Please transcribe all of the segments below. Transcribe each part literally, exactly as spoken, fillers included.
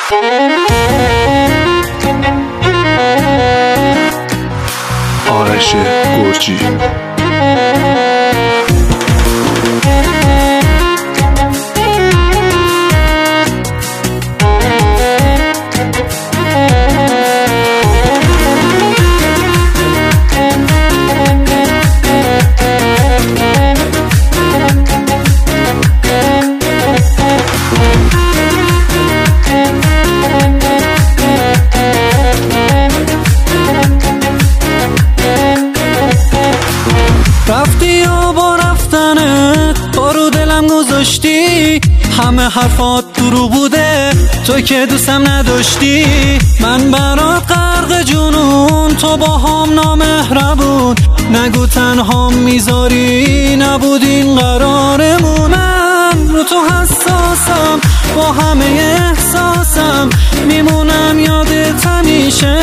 آرش گرجی. رفتی و با رفتنت بارو دلم گذاشتی، همه حرفات دروغ بوده، تو که دوستم نداشتی. من برات غرق جنون، تو با هم نامهربون، نگو تنها میذاری، نبود این قرارمون. من رو تو حساسم، با همه احساسم میمونم یادت همیشه.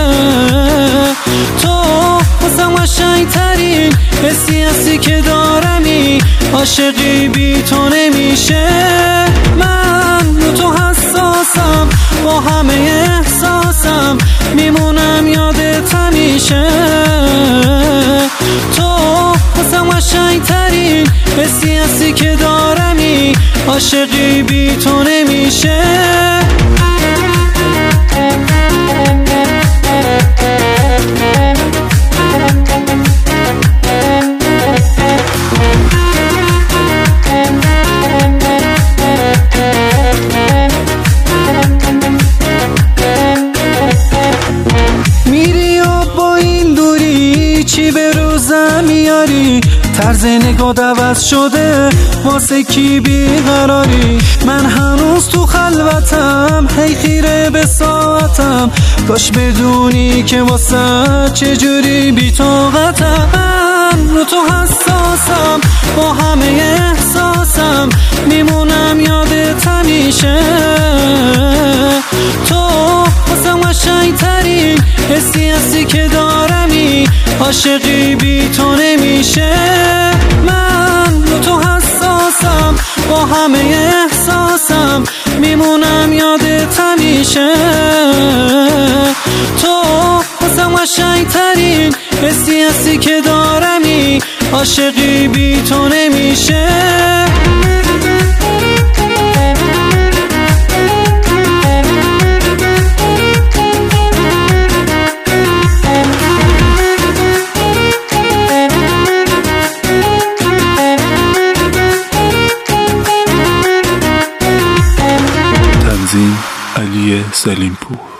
تو واسم قشنگترین حسی هستی که دارمی، عاشقی بی تو نمیشه. من رو تو حساسم، با همه احساسم میمونم یادت همیشه. تو واسم قشنگترین حسی هستی که دارمی، عاشقی بی تو نمیشه. چی به روزم میاری، طرز نگاه عوض شده، واسه کی بیقراری. من هنوز تو خلوتم، هی خیره به ساعتم، کاش بدونی که واسه چجوری بی طاقتم. من رو تو حساسم، با همه احساسم میمونم یادت همیشه. تو واسم قشنگترین حسی هستی که دارمی، عاشقی بی تو نمیشه. من رو تو حساسم، با همه احساسم میمونم یادت همیشه. تو واسم قشنگترین حسی هستی که دارمی، عاشقی بی تو نمیشه. علی سلیمپور.